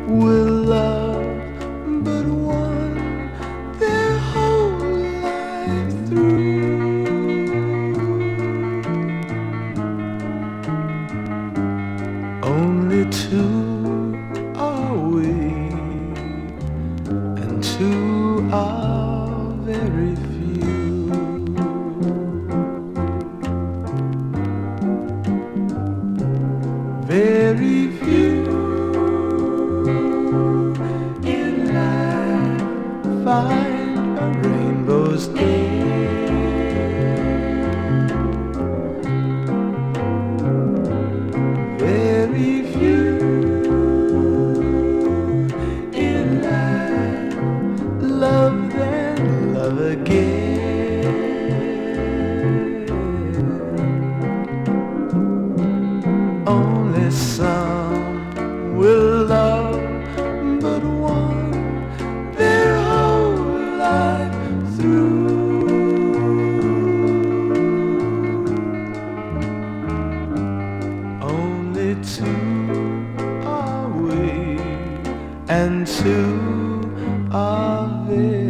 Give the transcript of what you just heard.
will love but one their whole life through. Only two are we, and two are very few. Very few in life find a rainbow's end. Very few in life love and love again. Only some will love but one their whole life through. Only two are we, and two are they.